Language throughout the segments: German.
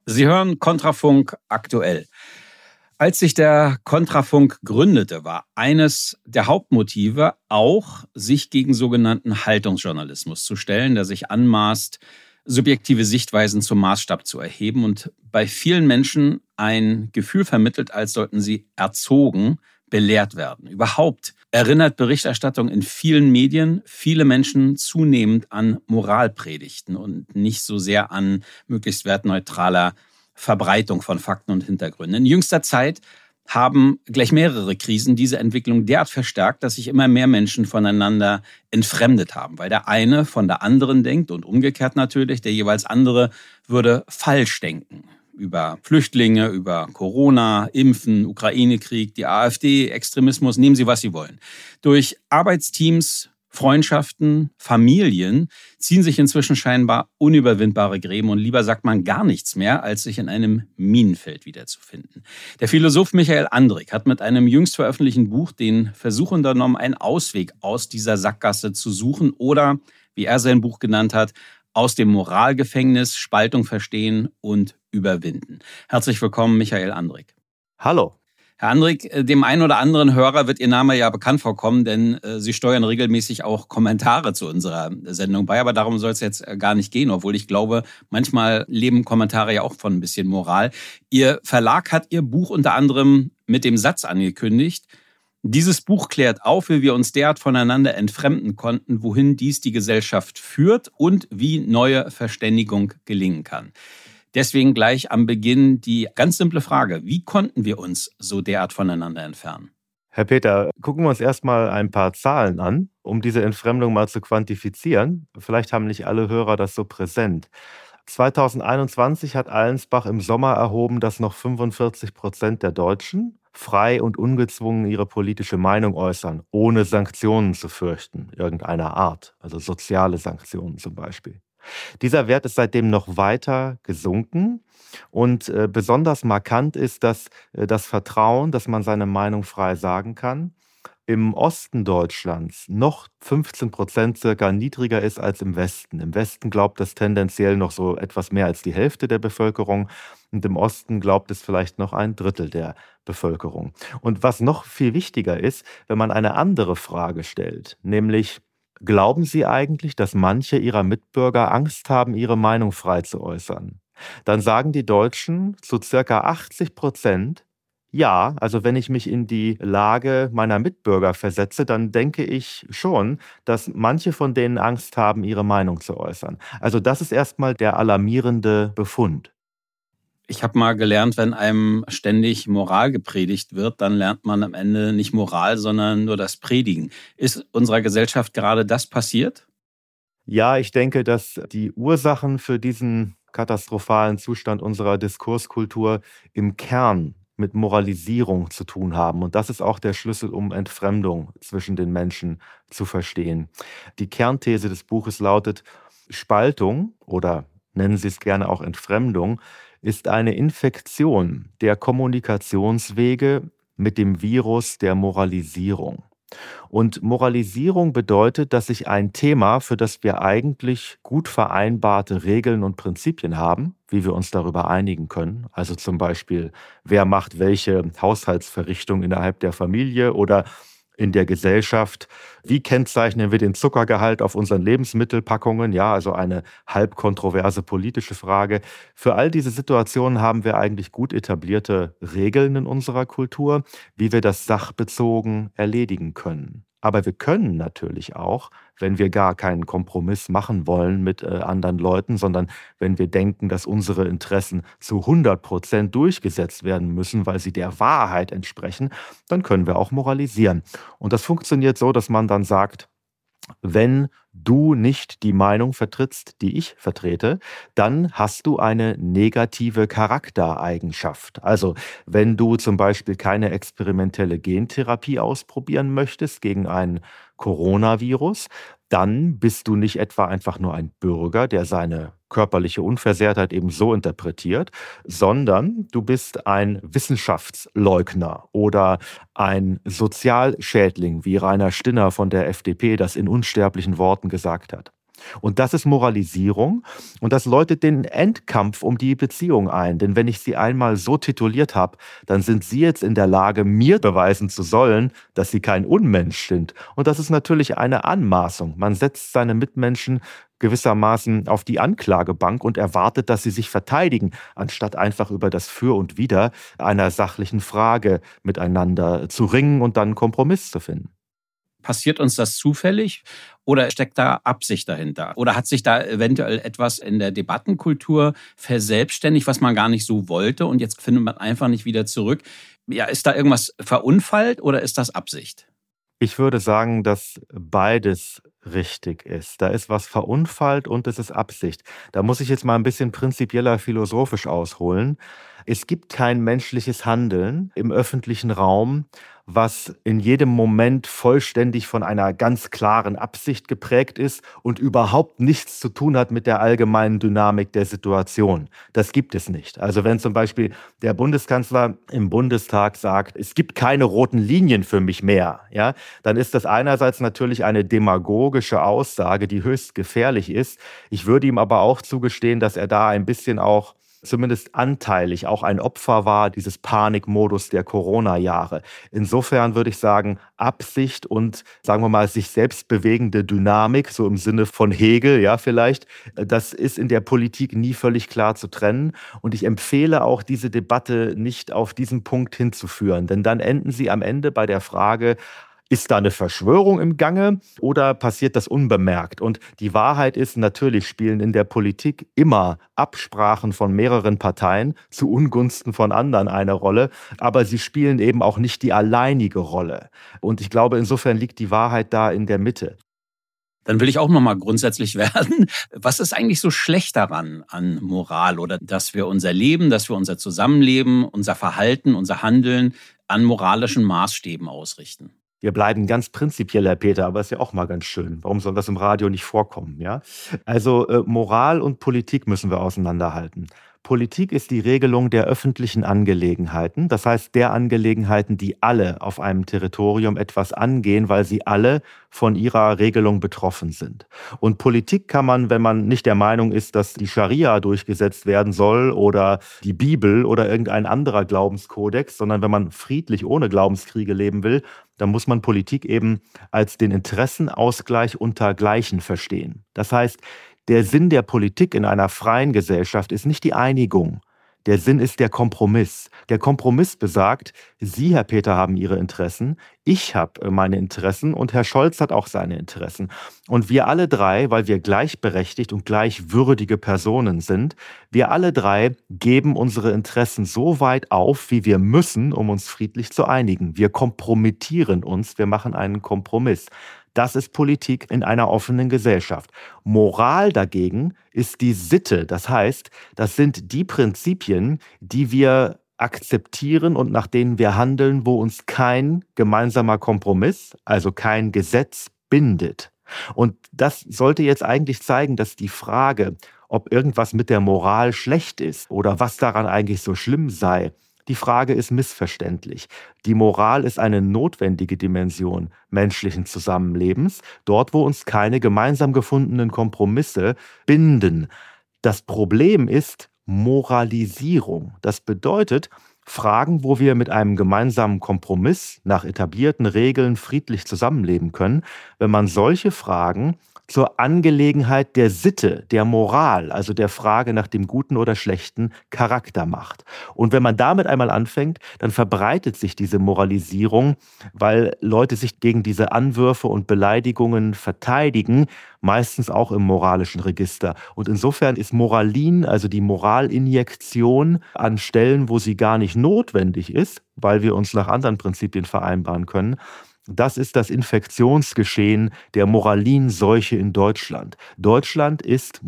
Sie hören Kontrafunk aktuell. Als sich der Kontrafunk gründete, war eines der Hauptmotive auch, sich gegen sogenannten Haltungsjournalismus zu stellen, der sich anmaßt, subjektive Sichtweisen zum Maßstab zu erheben und bei vielen Menschen ein Gefühl vermittelt, als sollten sie erzogen, belehrt werden. Überhaupt erinnert Berichterstattung in vielen Medien viele Menschen zunehmend an Moralpredigten und nicht so sehr an möglichst wertneutraler Verbreitung von Fakten und Hintergründen. In jüngster Zeit haben gleich mehrere Krisen diese Entwicklung derart verstärkt, dass sich immer mehr Menschen voneinander entfremdet haben, weil der eine von der anderen denkt und umgekehrt natürlich, der jeweils andere würde falsch denken. Über Flüchtlinge, über Corona, Impfen, Ukraine-Krieg, die AfD, Extremismus, nehmen Sie, was Sie wollen. Durch Arbeitsteams, Freundschaften, Familien ziehen sich inzwischen scheinbar unüberwindbare Gräben und lieber sagt man gar nichts mehr, als sich in einem Minenfeld wiederzufinden. Der Philosoph Michael Andrik hat mit einem jüngst veröffentlichten Buch den Versuch unternommen, einen Ausweg aus dieser Sackgasse zu suchen oder, wie er sein Buch genannt hat, aus dem Moralgefängnis Spaltung verstehen und überwinden. Herzlich willkommen, Michael Andrik. Hallo. Herr Andrik, dem einen oder anderen Hörer wird Ihr Name ja bekannt vorkommen, denn Sie steuern regelmäßig auch Kommentare zu unserer Sendung bei. Aber darum soll es jetzt gar nicht gehen, obwohl ich glaube, manchmal leben Kommentare ja auch von ein bisschen Moral. Ihr Verlag hat Ihr Buch unter anderem mit dem Satz angekündigt: Dieses Buch klärt auf, wie wir uns derart voneinander entfremden konnten, wohin dies die Gesellschaft führt und wie neue Verständigung gelingen kann. Deswegen gleich am Beginn die ganz simple Frage: Wie konnten wir uns so derart voneinander entfernen? Herr Peter, gucken wir uns erstmal ein paar Zahlen an, um diese Entfremdung mal zu quantifizieren. Vielleicht haben nicht alle Hörer das so präsent. 2021 hat Allensbach im Sommer erhoben, dass noch 45% der Deutschen frei und ungezwungen ihre politische Meinung äußern, ohne Sanktionen zu fürchten, irgendeiner Art, also soziale Sanktionen zum Beispiel. Dieser Wert ist seitdem noch weiter gesunken und besonders markant ist, dass das Vertrauen, dass man seine Meinung frei sagen kann, im Osten Deutschlands noch 15% circa niedriger ist als im Westen. Im Westen glaubt das tendenziell noch so etwas mehr als die Hälfte der Bevölkerung und im Osten glaubt es vielleicht noch ein Drittel der Bevölkerung. Und was noch viel wichtiger ist, wenn man eine andere Frage stellt, nämlich: Glauben Sie eigentlich, dass manche Ihrer Mitbürger Angst haben, ihre Meinung frei zu äußern? Dann sagen die Deutschen zu circa 80%, ja, also wenn ich mich in die Lage meiner Mitbürger versetze, dann denke ich schon, dass manche von denen Angst haben, ihre Meinung zu äußern. Also das ist erstmal der alarmierende Befund. Ich habe mal gelernt, wenn einem ständig Moral gepredigt wird, dann lernt man am Ende nicht Moral, sondern nur das Predigen. Ist unserer Gesellschaft gerade das passiert? Ja, ich denke, dass die Ursachen für diesen katastrophalen Zustand unserer Diskurskultur im Kern mit Moralisierung zu tun haben. Und das ist auch der Schlüssel, um Entfremdung zwischen den Menschen zu verstehen. Die Kernthese des Buches lautet: Spaltung, oder nennen Sie es gerne auch Entfremdung, ist eine Infektion der Kommunikationswege mit dem Virus der Moralisierung. Und Moralisierung bedeutet, dass sich ein Thema, für das wir eigentlich gut vereinbarte Regeln und Prinzipien haben, wie wir uns darüber einigen können, also zum Beispiel, wer macht welche Haushaltsverrichtung innerhalb der Familie oder in der Gesellschaft, wie kennzeichnen wir den Zuckergehalt auf unseren Lebensmittelpackungen, ja, also eine halb kontroverse politische Frage. Für all diese Situationen haben wir eigentlich gut etablierte Regeln in unserer Kultur, wie wir das sachbezogen erledigen können. Aber wir können natürlich auch, wenn wir gar keinen Kompromiss machen wollen mit anderen Leuten, sondern wenn wir denken, dass unsere Interessen zu 100% durchgesetzt werden müssen, weil sie der Wahrheit entsprechen, dann können wir auch moralisieren. Und das funktioniert so, dass man dann sagt: Wenn du nicht die Meinung vertrittst, die ich vertrete, dann hast du eine negative Charaktereigenschaft. Also wenn du zum Beispiel keine experimentelle Gentherapie ausprobieren möchtest gegen ein Coronavirus, dann bist du nicht etwa einfach nur ein Bürger, der seine körperliche Unversehrtheit eben so interpretiert, sondern du bist ein Wissenschaftsleugner oder ein Sozialschädling, wie Rainer Stinner von der FDP das in unsterblichen Worten gesagt hat. Und das ist Moralisierung und das läutet den Endkampf um die Beziehung ein. Denn wenn ich Sie einmal so tituliert habe, dann sind Sie jetzt in der Lage, mir beweisen zu sollen, dass Sie kein Unmensch sind. Und das ist natürlich eine Anmaßung. Man setzt seine Mitmenschen gewissermaßen auf die Anklagebank und erwartet, dass sie sich verteidigen, anstatt einfach über das Für und Wider einer sachlichen Frage miteinander zu ringen und dann einen Kompromiss zu finden. Passiert uns das zufällig oder steckt da Absicht dahinter? Oder hat sich da eventuell etwas in der Debattenkultur verselbstständigt, was man gar nicht so wollte und jetzt findet man einfach nicht wieder zurück? Ja, ist da irgendwas verunfallt oder ist das Absicht? Ich würde sagen, dass beides richtig ist. Da ist was verunfallt und es ist Absicht. Da muss ich jetzt mal ein bisschen prinzipieller philosophisch ausholen. Es gibt kein menschliches Handeln im öffentlichen Raum, was in jedem Moment vollständig von einer ganz klaren Absicht geprägt ist und überhaupt nichts zu tun hat mit der allgemeinen Dynamik der Situation. Das gibt es nicht. Also wenn zum Beispiel der Bundeskanzler im Bundestag sagt, es gibt keine roten Linien für mich mehr, ja, dann ist das einerseits natürlich eine demagogische Aussage, die höchst gefährlich ist. Ich würde ihm aber auch zugestehen, dass er da ein bisschen auch zumindest anteilig auch ein Opfer war dieses Panikmodus der Corona-Jahre. Insofern würde ich sagen, Absicht und, sagen wir mal, sich selbst bewegende Dynamik, so im Sinne von Hegel, ja vielleicht, das ist in der Politik nie völlig klar zu trennen. Und ich empfehle auch, diese Debatte nicht auf diesen Punkt hinzuführen, denn dann enden sie am Ende bei der Frage, ist da eine Verschwörung im Gange oder passiert das unbemerkt? Und die Wahrheit ist, natürlich spielen in der Politik immer Absprachen von mehreren Parteien zu Ungunsten von anderen eine Rolle, aber sie spielen eben auch nicht die alleinige Rolle. Und ich glaube, insofern liegt die Wahrheit da in der Mitte. Dann will ich auch nochmal grundsätzlich werden. Was ist eigentlich so schlecht daran an Moral oder dass wir unser Leben, dass wir unser Zusammenleben, unser Verhalten, unser Handeln an moralischen Maßstäben ausrichten? Wir bleiben ganz prinzipiell, Herr Peter, aber ist ja auch mal ganz schön. Warum soll das im Radio nicht vorkommen? Ja? Also Moral und Politik müssen wir auseinanderhalten. Politik ist die Regelung der öffentlichen Angelegenheiten, das heißt der Angelegenheiten, die alle auf einem Territorium etwas angehen, weil sie alle von ihrer Regelung betroffen sind. Und Politik kann man, wenn man nicht der Meinung ist, dass die Scharia durchgesetzt werden soll oder die Bibel oder irgendein anderer Glaubenskodex, sondern wenn man friedlich ohne Glaubenskriege leben will, dann muss man Politik eben als den Interessenausgleich unter Gleichen verstehen. Das heißt, der Sinn der Politik in einer freien Gesellschaft ist nicht die Einigung. Der Sinn ist der Kompromiss. Der Kompromiss besagt, Sie, Herr Peter, haben Ihre Interessen, ich habe meine Interessen und Herr Scholz hat auch seine Interessen. Und wir alle drei, weil wir gleichberechtigt und gleichwürdige Personen sind, wir alle drei geben unsere Interessen so weit auf, wie wir müssen, um uns friedlich zu einigen. Wir kompromittieren uns, wir machen einen Kompromiss. Das ist Politik in einer offenen Gesellschaft. Moral dagegen ist die Sitte. Das heißt, das sind die Prinzipien, die wir akzeptieren und nach denen wir handeln, wo uns kein gemeinsamer Kompromiss, also kein Gesetz bindet. Und das sollte jetzt eigentlich zeigen, dass die Frage, ob irgendwas mit der Moral schlecht ist oder was daran eigentlich so schlimm sei, die Frage ist missverständlich. Die Moral ist eine notwendige Dimension menschlichen Zusammenlebens, dort, wo uns keine gemeinsam gefundenen Kompromisse binden. Das Problem ist Moralisierung. Das bedeutet, Fragen, wo wir mit einem gemeinsamen Kompromiss nach etablierten Regeln friedlich zusammenleben können, wenn man solche Fragen zur Angelegenheit der Sitte, der Moral, also der Frage nach dem guten oder schlechten Charakter macht. Und wenn man damit einmal anfängt, dann verbreitet sich diese Moralisierung, weil Leute sich gegen diese Anwürfe und Beleidigungen verteidigen, meistens auch im moralischen Register. Und insofern ist Moralin, also die Moralinjektion, an Stellen, wo sie gar nicht notwendig ist, weil wir uns nach anderen Prinzipien vereinbaren können, das ist das Infektionsgeschehen der Moralinseuche in Deutschland. Deutschland ist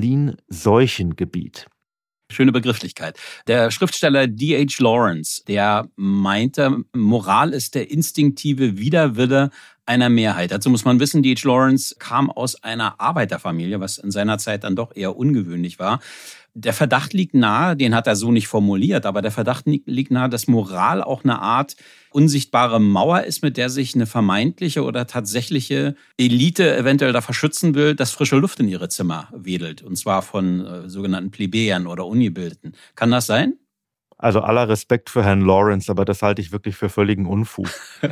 Moralinseuchengebiet. Schöne Begrifflichkeit. Der Schriftsteller D.H. Lawrence, der meinte, Moral ist der instinktive Widerwille einer Mehrheit. Dazu muss man wissen, D.H. Lawrence kam aus einer Arbeiterfamilie, was in seiner Zeit dann doch eher ungewöhnlich war. Der Verdacht liegt nahe, den hat er so nicht formuliert, aber der Verdacht liegt nahe, dass Moral auch eine Art unsichtbare Mauer ist, mit der sich eine vermeintliche oder tatsächliche Elite eventuell davor schützen will, dass frische Luft in ihre Zimmer wedelt. Und zwar von sogenannten Plebejern oder Ungebildeten. Kann das sein? Also aller Respekt für Herrn Lawrence, aber das halte ich wirklich für völligen Unfug.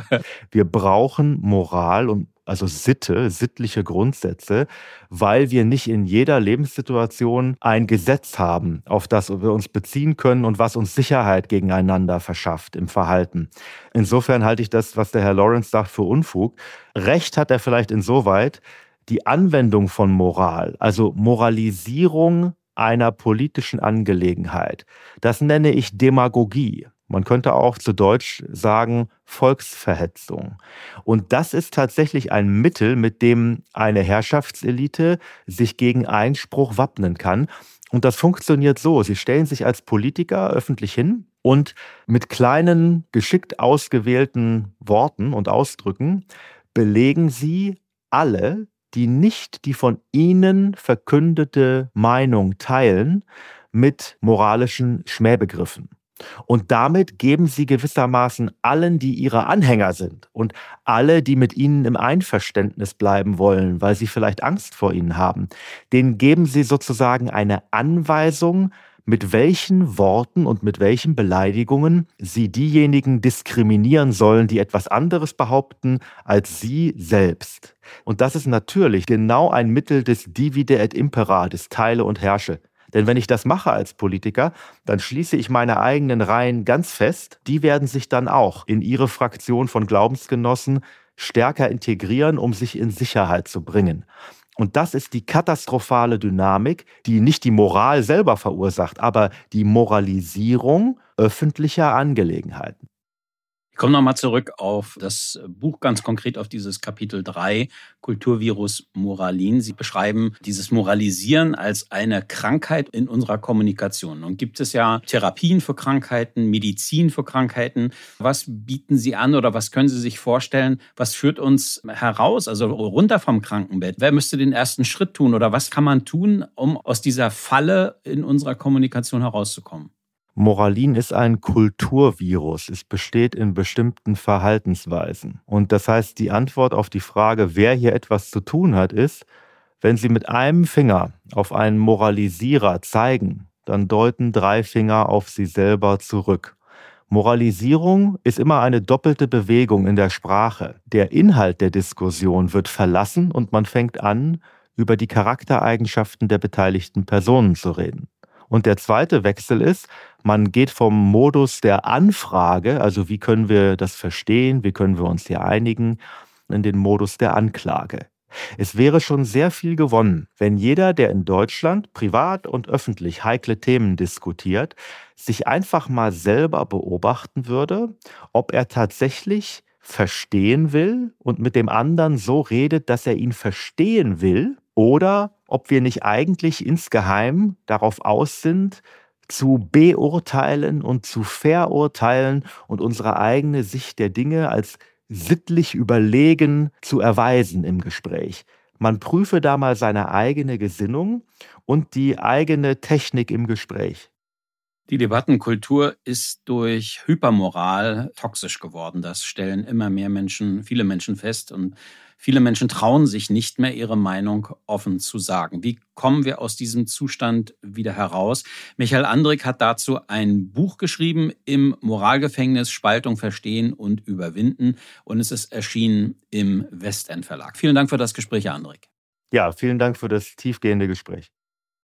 Wir brauchen Moral und also Sitte, sittliche Grundsätze, weil wir nicht in jeder Lebenssituation ein Gesetz haben, auf das wir uns beziehen können und was uns Sicherheit gegeneinander verschafft im Verhalten. Insofern halte ich das, was der Herr Lawrence sagt, für Unfug. Recht hat er vielleicht insoweit, die Anwendung von Moral, also Moralisierung einer politischen Angelegenheit. Das nenne ich Demagogie. Man könnte auch zu Deutsch sagen Volksverhetzung. Und das ist tatsächlich ein Mittel, mit dem eine Herrschaftselite sich gegen Einspruch wappnen kann. Und das funktioniert so. Sie stellen sich als Politiker öffentlich hin und mit kleinen, geschickt ausgewählten Worten und Ausdrücken belegen sie alle, die nicht die von ihnen verkündete Meinung teilen, mit moralischen Schmähbegriffen. Und damit geben sie gewissermaßen allen, die ihre Anhänger sind und alle, die mit ihnen im Einverständnis bleiben wollen, weil sie vielleicht Angst vor ihnen haben, denen geben sie sozusagen eine Anweisung, mit welchen Worten und mit welchen Beleidigungen sie diejenigen diskriminieren sollen, die etwas anderes behaupten als sie selbst. Und das ist natürlich genau ein Mittel des Divide et Impera, des Teile und Herrsche. Denn wenn ich das mache als Politiker, dann schließe ich meine eigenen Reihen ganz fest. Die werden sich dann auch in ihre Fraktion von Glaubensgenossen stärker integrieren, um sich in Sicherheit zu bringen. Und das ist die katastrophale Dynamik, die nicht die Moral selber verursacht, aber die Moralisierung öffentlicher Angelegenheiten. Ich komme nochmal zurück auf das Buch, ganz konkret auf dieses Kapitel 3, Kulturvirus Moralin. Sie beschreiben dieses Moralisieren als eine Krankheit in unserer Kommunikation. Nun gibt es ja Therapien für Krankheiten, Medizin für Krankheiten. Was bieten Sie an oder was können Sie sich vorstellen? Was führt uns heraus, also runter vom Krankenbett? Wer müsste den ersten Schritt tun oder was kann man tun, um aus dieser Falle in unserer Kommunikation herauszukommen? Moralin ist ein Kulturvirus. Es besteht in bestimmten Verhaltensweisen. Und das heißt, die Antwort auf die Frage, wer hier etwas zu tun hat, ist, wenn Sie mit einem Finger auf einen Moralisierer zeigen, dann deuten 3 Finger auf Sie selber zurück. Moralisierung ist immer eine doppelte Bewegung in der Sprache. Der Inhalt der Diskussion wird verlassen und man fängt an, über die Charaktereigenschaften der beteiligten Personen zu reden. Und der zweite Wechsel ist, man geht vom Modus der Anfrage, also wie können wir das verstehen, wie können wir uns hier einigen, in den Modus der Anklage. Es wäre schon sehr viel gewonnen, wenn jeder, der in Deutschland privat und öffentlich heikle Themen diskutiert, sich einfach mal selber beobachten würde, ob er tatsächlich verstehen will und mit dem anderen so redet, dass er ihn verstehen will, oder ob wir nicht eigentlich insgeheim darauf aus sind, zu beurteilen und zu verurteilen und unsere eigene Sicht der Dinge als sittlich überlegen zu erweisen im Gespräch. Man prüfe da mal seine eigene Gesinnung und die eigene Technik im Gespräch. Die Debattenkultur ist durch Hypermoral toxisch geworden. Das stellen immer mehr Menschen, viele Menschen fest. Und viele Menschen trauen sich nicht mehr, ihre Meinung offen zu sagen. Wie kommen wir aus diesem Zustand wieder heraus? Michael Andrik hat dazu ein Buch geschrieben, Im Moralgefängnis, Spaltung verstehen und überwinden. Und es ist erschienen im Westend Verlag. Vielen Dank für das Gespräch, Herr Andrik. Ja, vielen Dank für das tiefgehende Gespräch.